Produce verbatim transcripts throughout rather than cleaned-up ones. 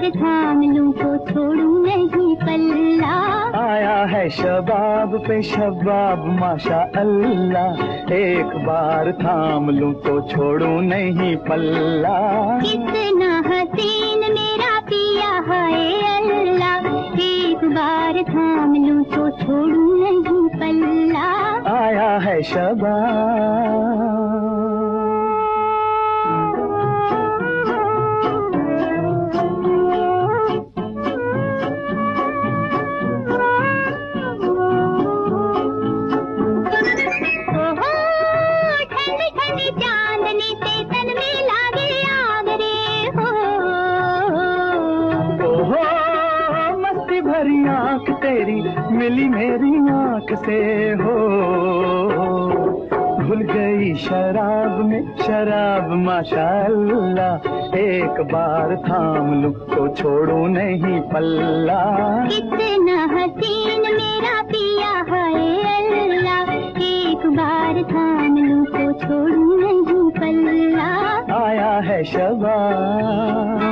बार थाम लूं तो छोड़ूं नहीं पल्ला। आया है शबाब पे शबाब माशा अल्लाह, एक बार थाम लूं तो छोड़ूं नहीं पल्ला। कितना हसीन मेरा पिया है अल्लाह, एक बार थाम लूं तो छोड़ूं नहीं पल्ला। आया है शबाब। चांदनी से तन में लागे आग रे हो, ओहो मस्ती भरी आंख तेरी मिली मेरी आंख से हो। भूल गई शराब में शराब माशाअल्लाह, एक बार थाम लूं तो छोड़ूं नहीं पल्ला। कितना हसीन मेरा पिया है अल्लाह, एक बार थाम लूं तो छोड़ूं नहीं पल्ला। आया है शबाब।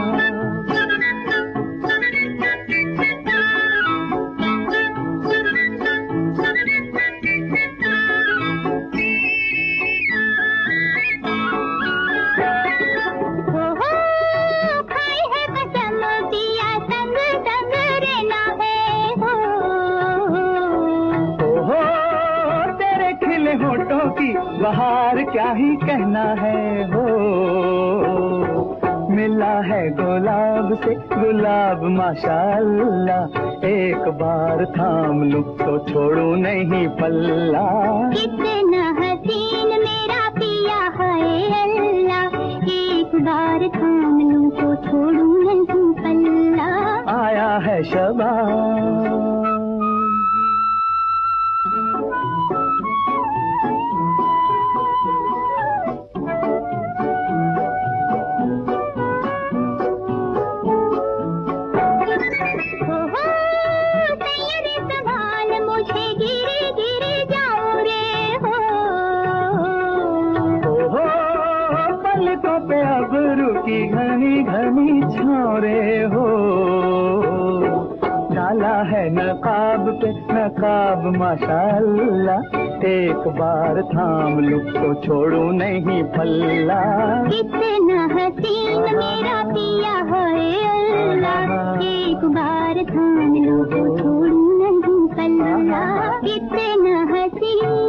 होठों की बहार क्या ही कहना है हो, मिला है गुलाब से गुलाब माशाअल्लाह, एक बार थाम लूं तो छोड़ूं नहीं पल्ला। कितना हसीन मेरा पिया है अल्लाह, एक बार थाम लूं तो छोड़ूं नहीं पल्ला। आया है शबाब। पे अबरू की घनी घनी छाँवरे हो, डाला है नकाब पे नकाब माशाअल्लाह, एक बार थाम लूं तो छोड़ूं नहीं पल्ला। कितना हसीन मेरा पिया है अल्लाह, एक बार थाम लूं तो छोड़ूं नहीं पल्ला। कितना हसीन